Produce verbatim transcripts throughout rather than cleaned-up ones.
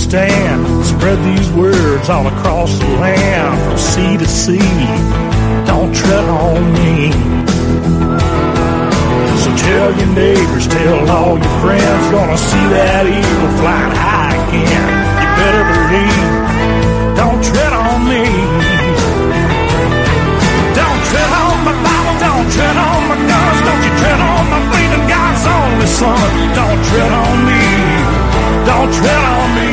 stand. Spread these words all across the land, from sea to sea. Don't tread on me. So tell your neighbors, tell all your friends, gonna see that eagle flying high again. You better believe, don't tread on me. Don't tread on my Bible, don't tread on my guns, don't you tread on my freedom, God's only son. Don't tread on me, don't tread on me.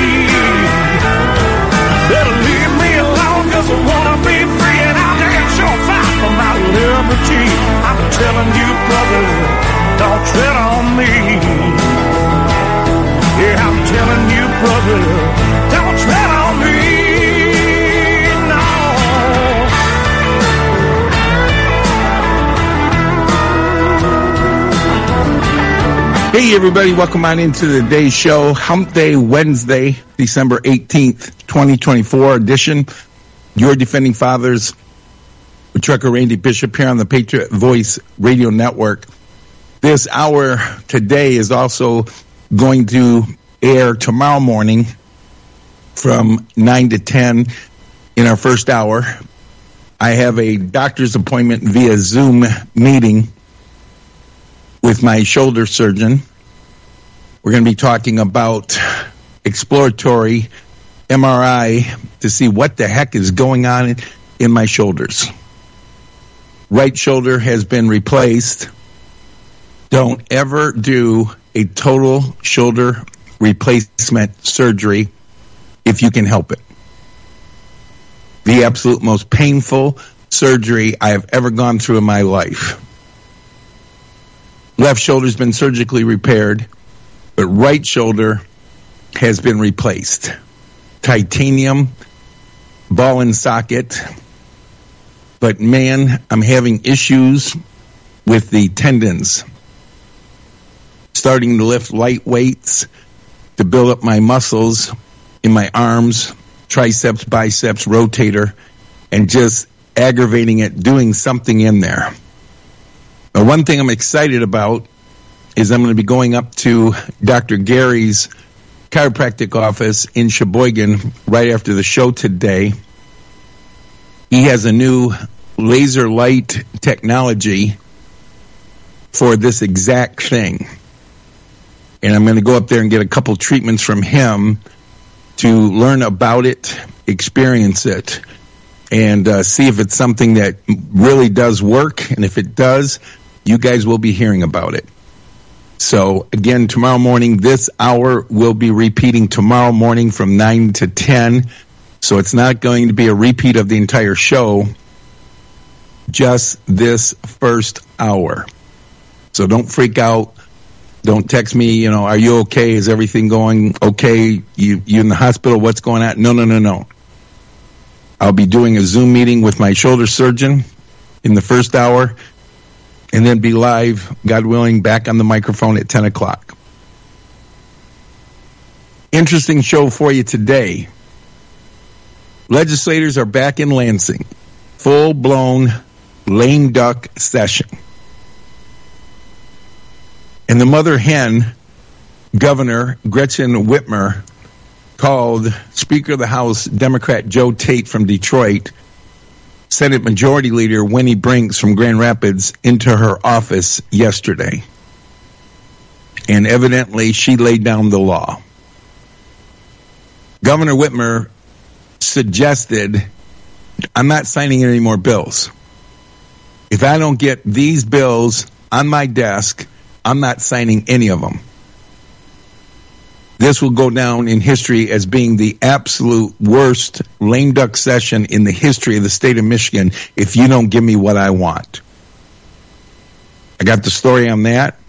Better leave me alone, cause I wanna be free, and I'll damn sure fight for my liberty. I'm telling you, brother, don't tread on me. Yeah, I'm telling you, brother, don't tread on me. No. Hey, everybody, welcome on into the day show. Hump Day, Wednesday, December eighteenth, twenty twenty-four edition. Your Defending Fathers with Trucker Randy Bishop here on the Patriot Voice Radio Network. This hour today is also going to air tomorrow morning from nine to ten in our first hour. I have a doctor's appointment via Zoom meeting with my shoulder surgeon. We're going to be talking about exploratory M R I to see what the heck is going on in my shoulders. Right shoulder has been replaced. Don't ever do a total shoulder replacement surgery if you can help it. The absolute most painful surgery I have ever gone through in my life. Left shoulder's been surgically repaired, but right shoulder has been replaced. Titanium ball and socket. But man, I'm having issues with the tendons. Starting to lift light weights to build up my muscles in my arms, triceps, biceps, rotator, and just aggravating it, doing something in there. Now, one thing I'm excited about is I'm going to be going up to Doctor Gary's chiropractic office in Sheboygan right after the show today. He has a new laser light technology for this exact thing. And I'm going to go up there and get a couple treatments from him to learn about it, experience it, and uh, see if it's something that really does work. And if it does, you guys will be hearing about it. So, again, tomorrow morning, this hour will be repeating tomorrow morning from nine to ten. So it's not going to be a repeat of the entire show, just this first hour. So don't freak out. Don't text me, you know, are you okay? Is everything going okay? You you in the hospital? What's going on? No, no, no, no. I'll be doing a Zoom meeting with my shoulder surgeon in the first hour, and then be live, God willing, back on the microphone at ten o'clock. Interesting show for you today. Legislators are back in Lansing. Full-blown lame duck session. And the mother hen, Governor Gretchen Whitmer, called Speaker of the House, Democrat Joe Tate from Detroit, Senate Majority Leader Winnie Brinks from Grand Rapids into her office yesterday. And evidently she laid down the law. Governor Whitmer suggested, I'm not signing any more bills. If I don't get these bills on my desk, I'm not signing any of them. This will go down in history as being the absolute worst lame duck session in the history of the state of Michigan if you don't give me what I want. I got the story on that.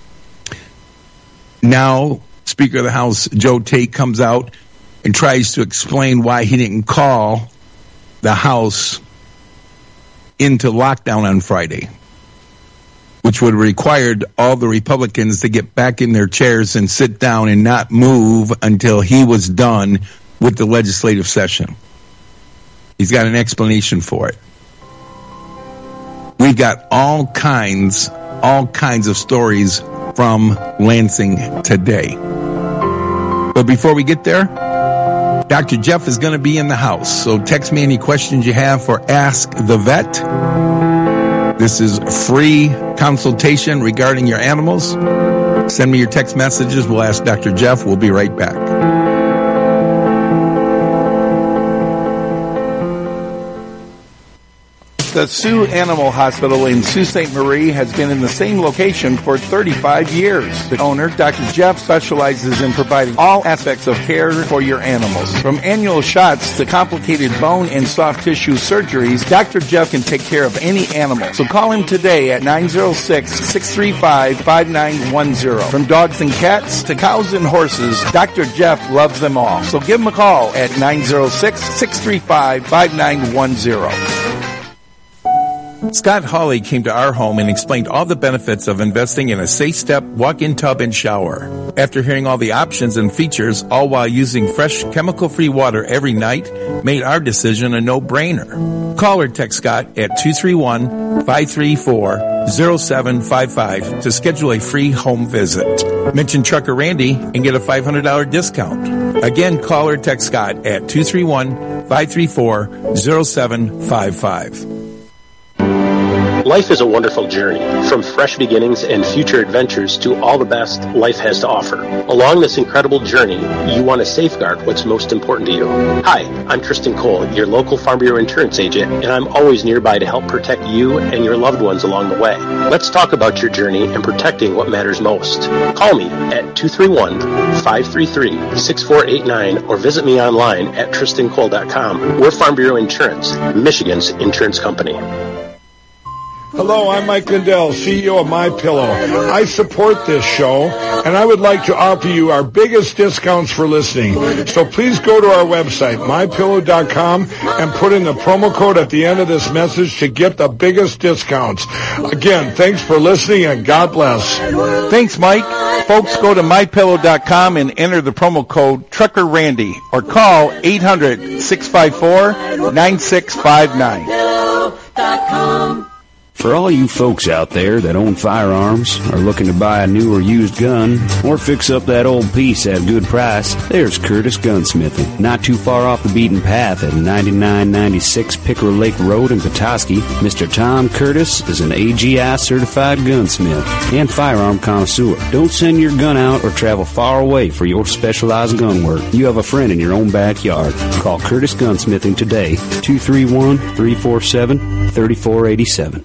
Now, Speaker of the House Joe Tate comes out and tries to explain why he didn't call the House into lockdown on Friday, which would have required all the Republicans to get back in their chairs and sit down and not move until he was done with the legislative session. He's got an explanation for it. We've got all kinds, all kinds of stories from Lansing today. But before we get there, Doctor Jeff is going to be in the house. So text me any questions you have for Ask the Vet. This is free consultation regarding your animals. Send me your text messages. We'll ask Doctor Jeff. We'll be right back. The Sioux Animal Hospital in Sault Ste. Marie has been in the same location for thirty-five years. The owner, Doctor Jeff, specializes in providing all aspects of care for your animals. From annual shots to complicated bone and soft tissue surgeries, Doctor Jeff can take care of any animal. So call him today at nine oh six, six three five, five nine one oh. From dogs and cats to cows and horses, Doctor Jeff loves them all. So give him a call at nine oh six, six three five, five nine one oh. Scott Hawley came to our home and explained all the benefits of investing in a safe step, walk-in tub, and shower. After hearing all the options and features, all while using fresh, chemical-free water every night, made our decision a no-brainer. Call or text Scott at two three one, five three four, oh seven five five to schedule a free home visit. Mention Trucker Randy and get a five hundred dollars discount. Again, call or text Scott at two three one, five three four, oh seven five five. Life is a wonderful journey, from fresh beginnings and future adventures to all the best life has to offer. Along this incredible journey, you want to safeguard what's most important to you. Hi, I'm Tristan Cole, your local Farm Bureau insurance agent, and I'm always nearby to help protect you and your loved ones along the way. Let's talk about your journey and protecting what matters most. Call me at two three one, five three three, six four eight nine or visit me online at tristan cole dot com. We're Farm Bureau Insurance, Michigan's insurance company. Hello, I'm Mike Lindell, C E O of MyPillow. I support this show, and I would like to offer you our biggest discounts for listening. So please go to our website, my pillow dot com, and put in the promo code at the end of this message to get the biggest discounts. Again, thanks for listening, and God bless. Thanks, Mike. Folks, go to my pillow dot com and enter the promo code Trucker Randy or call eight hundred, six five four, nine six five nine. For all you folks out there that own firearms, are looking to buy a new or used gun, or fix up that old piece at a good price, there's Curtis Gunsmithing. Not too far off the beaten path at ninety-nine ninety-six Pickerel Lake Road in Petoskey, Mister Tom Curtis is an A G I certified gunsmith and firearm connoisseur. Don't send your gun out or travel far away for your specialized gun work. You have a friend in your own backyard. Call Curtis Gunsmithing today, two three one, three four seven, three four eight seven.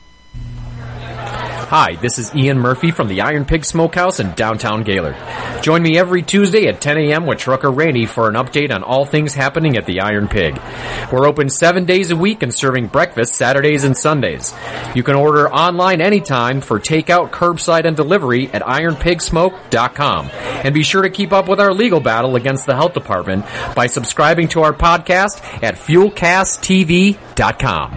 Hi, this is Ian Murphy from the Iron Pig Smokehouse in downtown Gaylord. Join me every Tuesday at ten a.m. with Trucker Randy for an update on all things happening at the Iron Pig. We're open seven days a week and serving breakfast Saturdays and Sundays. You can order online anytime for takeout, curbside, and delivery at iron pig smoke dot com. And be sure to keep up with our legal battle against the health department by subscribing to our podcast at fuel cast t v dot com.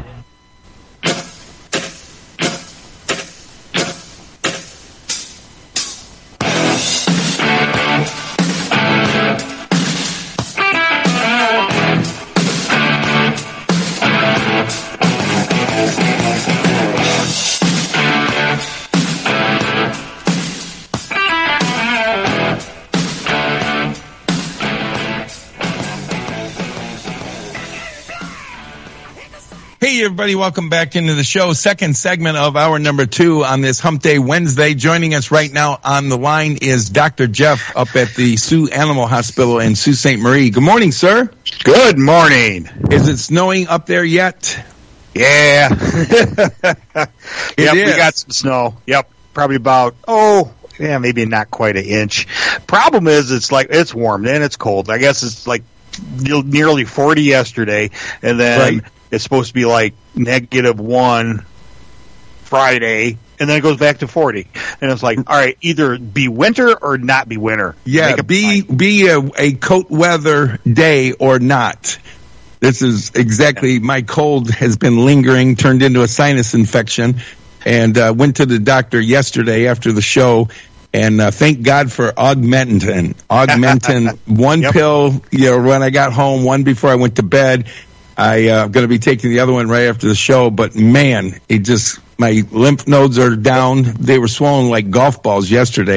Hey, everybody, welcome back into the show. Second segment of hour number two on this Hump Day Wednesday. Joining us right now on the line is Doctor Jeff up at the Sioux Animal Hospital in Sault Ste. Marie. Good morning, sir. Good morning. Is it snowing up there yet? Yeah. Yep, is. We got some snow. Yep, probably about, oh, yeah, maybe not quite an inch. Problem is, it's like, it's warm, then it's cold. I guess it's like nearly forty yesterday, and then right. It's supposed to be like negative one Friday, and then it goes back to forty. And it's like, all right, either be winter or not be winter. Yeah, be be a, a coat weather day or not. This is exactly, yeah. My cold has been lingering, turned into a sinus infection, and uh, went to the doctor yesterday after the show. And uh, thank God for Augmentin. Augmentin, one yep. pill, you know, when I got home, one before I went to bed. I, uh, I'm going to be taking the other one right after the show, but man, it just, my lymph nodes are down. They were swollen like golf balls yesterday.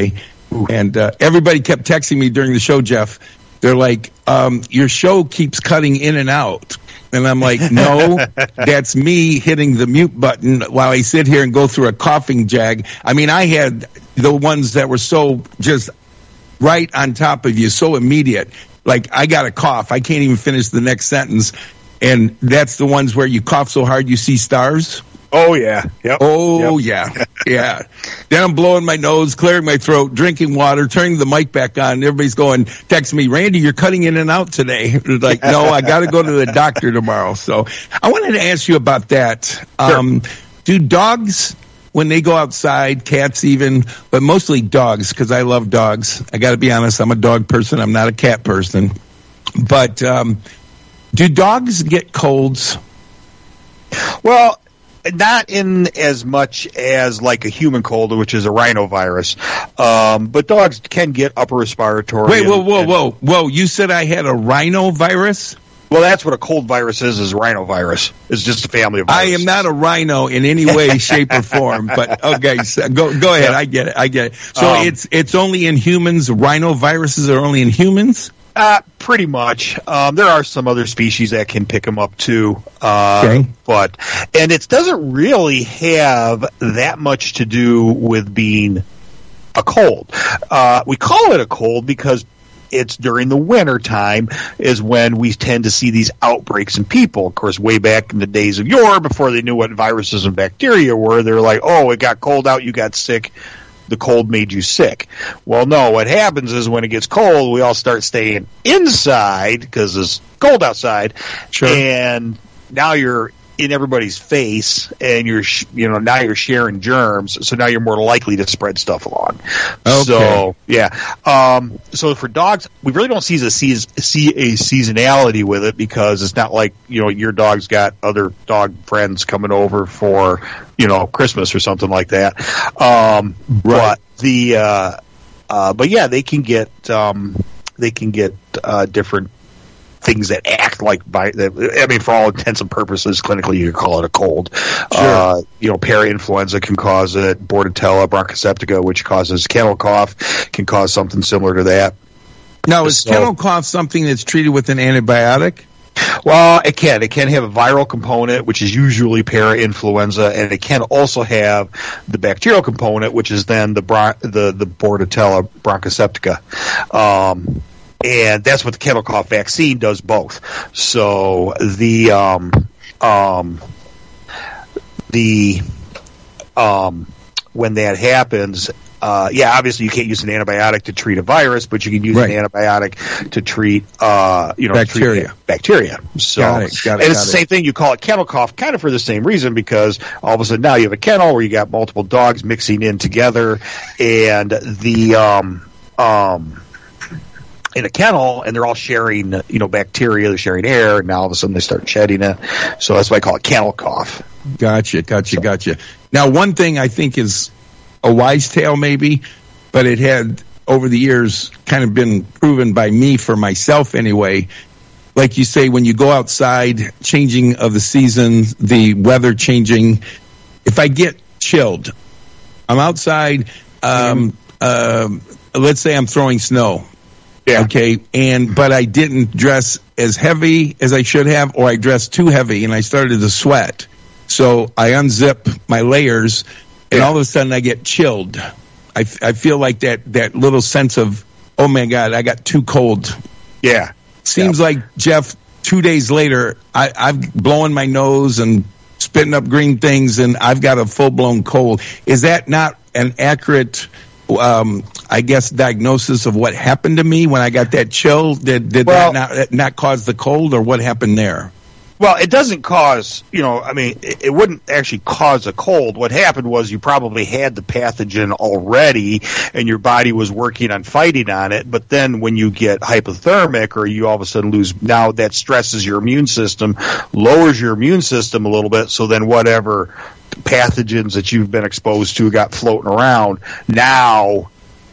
And uh, everybody kept texting me during the show, Jeff. They're like, um, your show keeps cutting in and out. And I'm like, no, that's me hitting the mute button while I sit here and go through a coughing jag. I mean, I had the ones that were so just right on top of you, so immediate. Like, I got a cough. I can't even finish the next sentence. And that's the ones where you cough so hard you see stars. Oh, yeah. Yep. Oh, yep. yeah. Yeah. Then I'm blowing my nose, clearing my throat, drinking water, turning the mic back on. And everybody's going, text me, Randy, you're cutting in and out today. It's like, no, I got to go to the doctor tomorrow. So I wanted to ask you about that. Um, sure. Do dogs, when they go outside, cats even, but mostly dogs, because I love dogs. I got to be honest, I'm a dog person. I'm not a cat person. But um, do dogs get colds? Well, not in as much as like a human cold, which is a rhinovirus. Um, but dogs can get upper respiratory. Wait, whoa, whoa, and, whoa, whoa! You said I had a rhinovirus? Well, that's what a cold virus is, is rhinovirus. It's just a family of viruses. I am not a rhino in any way, shape, or form, but okay, so go go ahead. Yeah. I get it. I get it. So um, it's it's only in humans. Rhinoviruses are only in humans? Uh, pretty much. Um, there are some other species that can pick them up too. Uh, okay. But, and it doesn't really have that much to do with being a cold. Uh, we call it a cold because it's during the winter time is when we tend to see these outbreaks in people. Of course, way back in the days of yore, before they knew what viruses and bacteria were, they were like, oh, it got cold out, you got sick. The cold made you sick. Well, no, what happens is when it gets cold, we all start staying inside because it's cold outside. Sure. And now you're in everybody's face and you're, you know, now you're sharing germs. So now you're more likely to spread stuff along. Okay. So, yeah. Um, so for dogs, we really don't see a, see a seasonality with it because it's not like, you know, your dog's got other dog friends coming over for, you know, Christmas or something like that. Um, right. But the, uh, uh, but yeah, they can get, um, they can get, uh, different things that act like, by, I mean, for all intents and purposes, clinically, you could call it a cold. Sure. Uh, you know, parainfluenza can cause it. Bordetella bronchoseptica, which causes kennel cough, can cause something similar to that. Now, is so, kennel cough something that's treated with an antibiotic? Well, it can. It can have a viral component, which is usually parainfluenza, and it can also have the bacterial component, which is then the bron- the, the Bordetella bronchoseptica. Um, and that's what the kennel cough vaccine does both. So the um, um, the um, when that happens, uh, yeah, obviously you can't use an antibiotic to treat a virus, but you can use right. an antibiotic to treat, uh, you know, bacteria. Treat bacteria. So, got it, got it, and it's got the same it. thing. You call it kennel cough, kind of for the same reason, because all of a sudden now you have a kennel where you got multiple dogs mixing in together, and the um um. in a kennel, and they're all sharing, you know, bacteria, they're sharing air, and now all of a sudden they start shedding it. So that's why I call it kennel cough. Gotcha, gotcha, So- gotcha. Now, one thing I think is a wise tale maybe, but it had over the years kind of been proven by me for myself anyway. Like you say, when you go outside, changing of the seasons, the weather changing, if I get chilled, I'm outside, um, um, let's say I'm throwing snow. Yeah. Okay, and but I didn't dress as heavy as I should have, or I dressed too heavy, and I started to sweat. So I unzip my layers, and Yeah. all of a sudden I get chilled. I, f- I feel like that, that little sense of, oh my God, I got too cold. Yeah. Seems Yeah. like, Jeff, two days later, I, I'm blowing my nose and spitting up green things, and I've got a full-blown cold. Is that not an accurate, um, I guess, diagnosis of what happened to me when I got that chill? Did, did Well- that not, not cause the cold, or what happened there? Well, it doesn't cause, you know, I mean, it, it wouldn't actually cause a cold. What happened was you probably had the pathogen already and your body was working on fighting on it. But then when you get hypothermic, or you all of a sudden lose, now that stresses your immune system, lowers your immune system a little bit. So then whatever pathogens that you've been exposed to got floating around now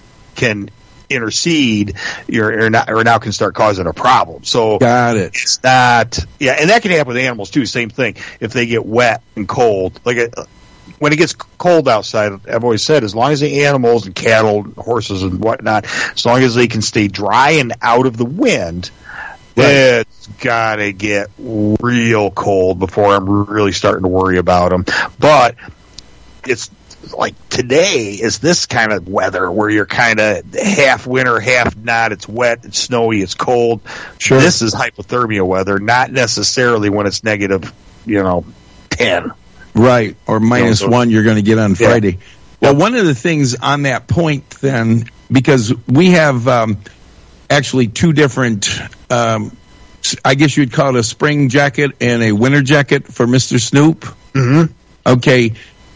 can intercede or, or, not, or now can start causing a problem. So Got it. it's not, yeah, and that can happen with animals too. Same thing. If they get wet and cold, like a, when it gets cold outside, I've always said, as long as the animals and cattle, horses and whatnot, as long as they can stay dry and out of the wind, right. It's got to get real cold before I'm really starting to worry about them. But it's like today is this kind of weather where you're kind of half winter, half not. It's wet, it's snowy, it's cold. Sure. This is hypothermia weather, not necessarily when it's negative, you know, ten. Right, or minus you know, so, one you're going to get on yeah. Friday. Well, one of the things on that point then, because we have um, actually two different, um, I guess you'd call it a spring jacket and a winter jacket for Mister Snoop. Mm-hmm. Okay.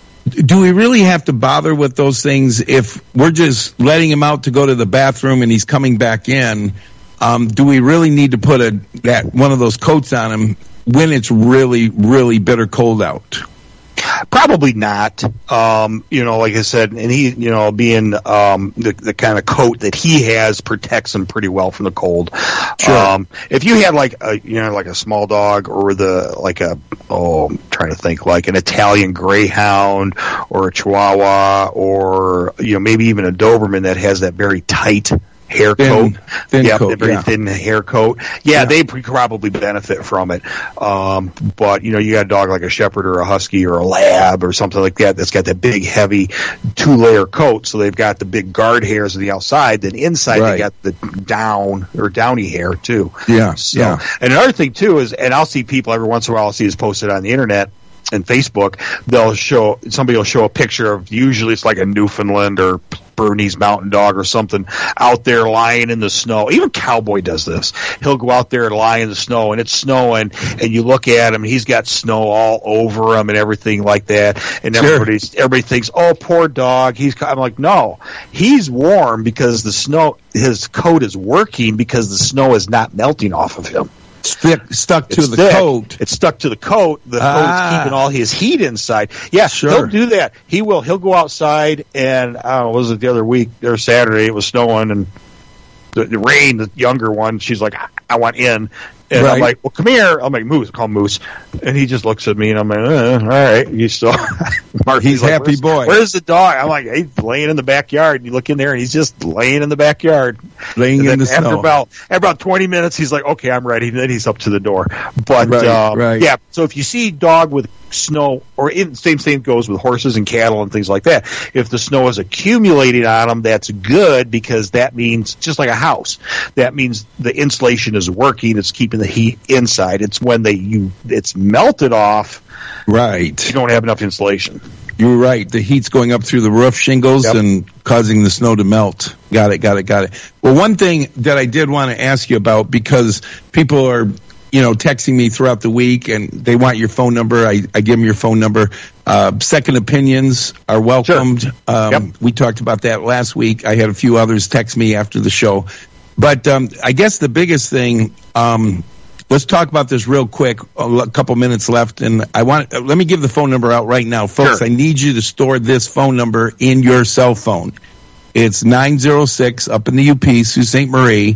Do we really have to bother with those things if we're just letting him out to go to the bathroom and he's coming back in? Um, do we really need to put a that one of those coats on him when it's really, really bitter cold out? Probably not. Um, you know, like I said, and he, you know, being um, the, the kind of coat that he has protects him pretty well from the cold. Sure. Um, if you had like a, you know, like a small dog or the like a, oh, I'm trying to think, like an Italian Greyhound or a Chihuahua or you know maybe even a Doberman that has that very tight hair coat, thin, thin yep, coat, very yeah. thin hair coat. Yeah, yeah, they probably benefit from it. Um, but you know, you got a dog like a Shepherd or a Husky or a Lab or something like that that's got that big, heavy two-layer coat. So they've got the big guard hairs on the outside. Then inside right. they got the down or downy hair too. Yeah. So, yeah. And another thing too is, and I'll see people every once in a while. I'll see this posted on the internet. And Facebook, they'll show somebody will show a picture of usually it's like a Newfoundland or Bernese Mountain Dog or something out there lying in the snow. Even Cowboy does this. He'll go out there and lie in the snow, and it's snowing, and you look at him, and he's got snow all over him and everything like that. And sure. everybody's everybody thinks, "Oh, poor dog." He's. I'm like, no, he's warm because the snow. His coat is working because the snow is not melting off of him. Stick, stuck to it's the thick. coat. It's stuck to the coat. The ah. coat's keeping all his heat inside. Yeah, sure. He'll do that. He will. He'll go outside, and I don't know, was it the other week or Saturday? It was snowing, and the, the Rain, the younger one, she's like, I, I want in. And right. I'm like, well, come here. I'm like, Moose. I call him Moose. And he just looks at me, and I'm like, uh, all right. He's still Mark, he's, he's like, happy boy. Where's the dog? I'm like, he's laying in the backyard. And you look in there, and he's just laying in the backyard. Laying in the after snow. About, after about twenty minutes, he's like, okay, I'm ready. And then he's up to the door. But, right, um, right. yeah, so if you see dog with snow, or in, same thing goes with horses and cattle and things like that. If the snow is accumulating on them, that's good because that means, just like a house, that means the insulation is working. It's keeping the heat inside. It's when they you it's melted off. Right. You don't have enough insulation. You're right. The heat's going up through the roof shingles yep. and causing the snow to melt. Got it, got it, got it. Well, one thing that I did want to ask you about, because people are you know, texting me throughout the week, and they want your phone number. I, I give them your phone number. Uh, second opinions are welcomed. Sure. Um, yep. We talked about that last week. I had a few others text me after the show. But um, I guess the biggest thing, um, let's talk about this real quick. A couple minutes left, and I want let me give the phone number out right now, folks. Sure. I need you to store this phone number in your cell phone. It's nine zero six up in the U P, Sault Ste. Marie,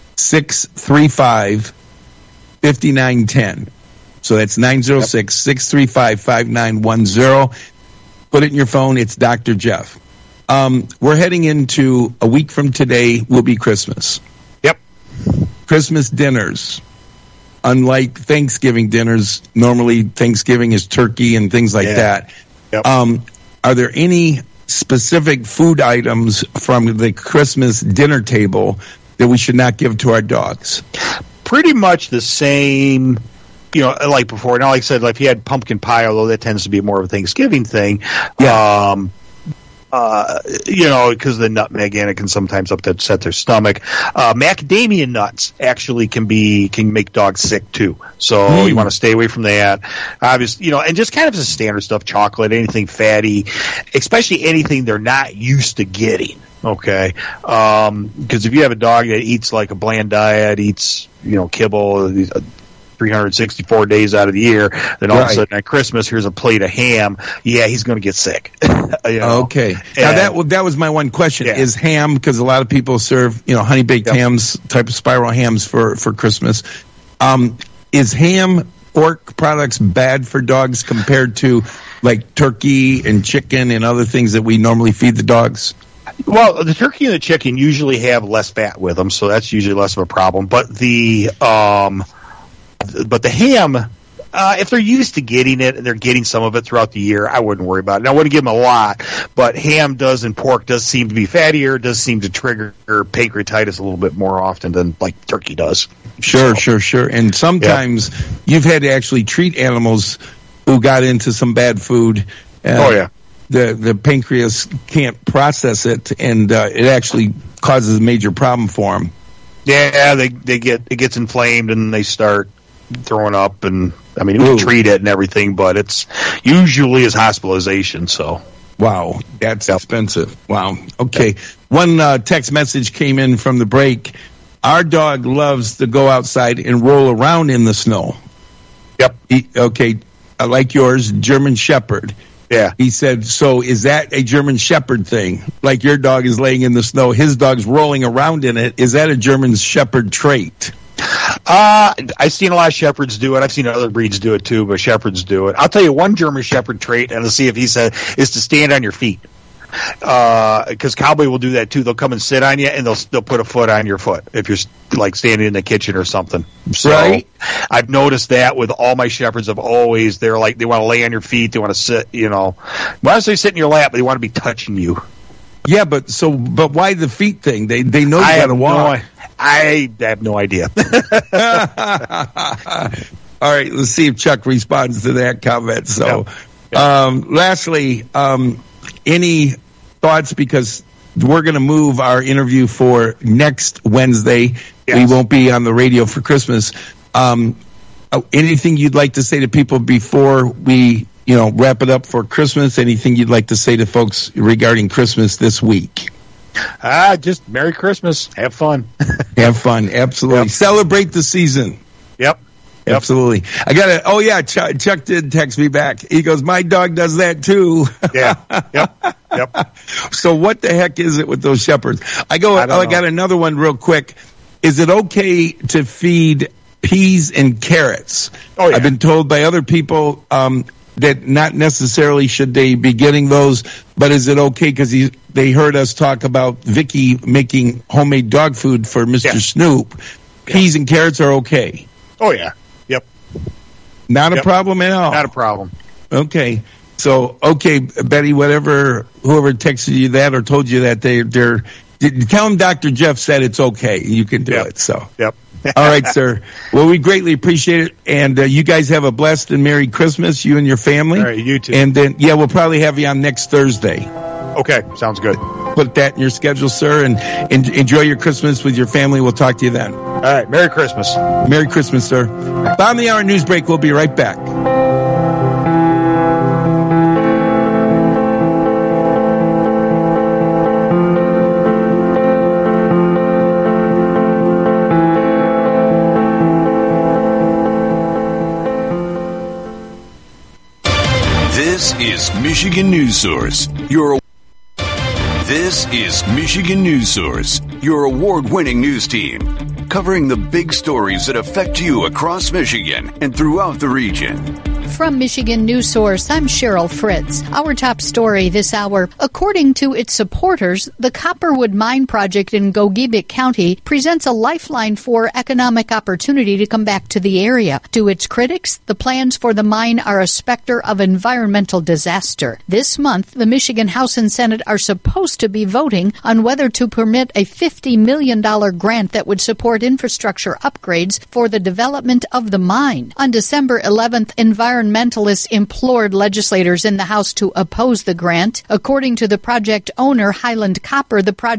six three five. fifty-nine ten. So that's nine zero six, six three five, five nine one zero. Put it in your phone. It's Doctor Jeff. Um, we're heading into a week from today will be Christmas. Yep. Christmas dinners. Unlike Thanksgiving dinners, normally Thanksgiving is turkey and things like yeah. that. Yep. Um, are there any specific food items from the Christmas dinner table that we should not give to our dogs? Pretty much the same, you know, like before. Now, like I said, like if you had pumpkin pie, although that tends to be more of a Thanksgiving thing, yeah. um, uh, you know, because the nutmeg in it can sometimes upset their stomach. Uh, macadamia nuts actually can be can make dogs sick too, so mm. you want to stay away from that. Obviously, you know, and just kind of the standard stuff: chocolate, anything fatty, especially anything they're not used to getting. Okay, because um, if you have a dog that eats like a bland diet, eats you know kibble three hundred sixty-four days out of the year, then all right. of a sudden at Christmas here's a plate of ham. Yeah, he's going to get sick. you know? Okay, and, now that that was my one question: yeah. is ham, because a lot of people serve you know honey baked yep. hams, type of spiral hams for for Christmas. Um, is ham pork products bad for dogs compared to like turkey and chicken and other things that we normally feed the dogs? Well, the turkey and the chicken usually have less fat with them, so that's usually less of a problem. But the um, but the ham, uh, if they're used to getting it and they're getting some of it throughout the year, I wouldn't worry about it. And I wouldn't give them a lot, but ham does and pork does seem to be fattier, does seem to trigger pancreatitis a little bit more often than like turkey does. Sure, so, sure, sure. And sometimes yeah. you've had to actually treat animals who got into some bad food. Uh, oh, yeah. The the pancreas can't process it, and uh, it actually causes a major problem for them. Yeah, they they get it gets inflamed and they start throwing up, and I mean we can treat it and everything, but it's usually is hospitalization. So wow, that's yep. expensive. Wow. Okay, yep. One uh, text message came in from the break. Our dog loves to go outside and roll around in the snow. Yep. He, okay, like yours, German Shepherd. Yeah. He said, so is that a German Shepherd thing? Like your dog is laying in the snow, his dog's rolling around in it. Is that a German Shepherd trait? Uh, I've seen a lot of Shepherds do it. I've seen other breeds do it too, but Shepherds do it. I'll tell you one German Shepherd trait, and I'll see if he said, is to stand on your feet. Because uh, Cowboy will do that too. They'll come and sit on you, and they'll they'll put a foot on your foot if you're like standing in the kitchen or something. So right. I've noticed that with all my Shepherds. I've always they're like they want to lay on your feet. They want to sit. You know, why don't they sit in your lap? But they want to be touching you. Yeah, but so but why the feet thing? They they know you got to walk. No, I have no idea. All right, let's see if Chuck responds to that comment. So, yeah. um, lastly, um, any thoughts, because we're going to move our interview for next Wednesday. Yes. We won't be on the radio for Christmas. Um, anything you'd like to say to people before we, you know, wrap it up for Christmas? Anything you'd like to say to folks regarding Christmas this week? Ah, just Merry Christmas. Have fun. Have fun. Absolutely. Yep. Celebrate the season. Yep. Yep. Absolutely. I got to, oh yeah, Chuck, Chuck did text me back. He goes, my dog does that too. Yeah. Yep. Yep. So what the heck is it with those Shepherds? I go, I, oh, I got another one real quick. Is it okay to feed peas and carrots? Oh yeah. I've been told by other people, um, that not necessarily should they be getting those, but is it okay? Because they heard us talk about Vicky making homemade dog food for Mister Yeah. Snoop. Peas yeah. and carrots are okay. Oh yeah. Yep. Not yep. a problem at all. Not a problem. Okay. So, okay, Betty, whatever, whoever texted you that or told you that, they, they're, tell them Doctor Jeff said it's okay. You can do yep. it. So. Yep. All right, sir. Well, we greatly appreciate it. And uh, you guys have a blessed and Merry Christmas, you and your family. All right, you too. And then, yeah, we'll probably have you on next Thursday. Okay, sounds good. Put that in your schedule, sir, and, and enjoy your Christmas with your family. We'll talk to you then. All right, Merry Christmas. Merry Christmas, sir. Bottom of the hour news break. We'll be right back. This is Michigan News Source. Your This is Michigan News Source, your award-winning news team, covering the big stories that affect you across Michigan and throughout the region. From Michigan News Source, I'm Cheryl Fritz. Our top story this hour. According to its supporters, the Copperwood Mine Project in Gogebic County presents a lifeline for economic opportunity to come back to the area. To its critics, the plans for the mine are a specter of environmental disaster. This month, the Michigan House and Senate are supposed to be voting on whether to permit a fifty million dollars grant that would support infrastructure upgrades for the development of the mine. On December eleventh, environmental Environmentalists implored legislators in the House to oppose the grant. According to the project owner, Highland Copper, the project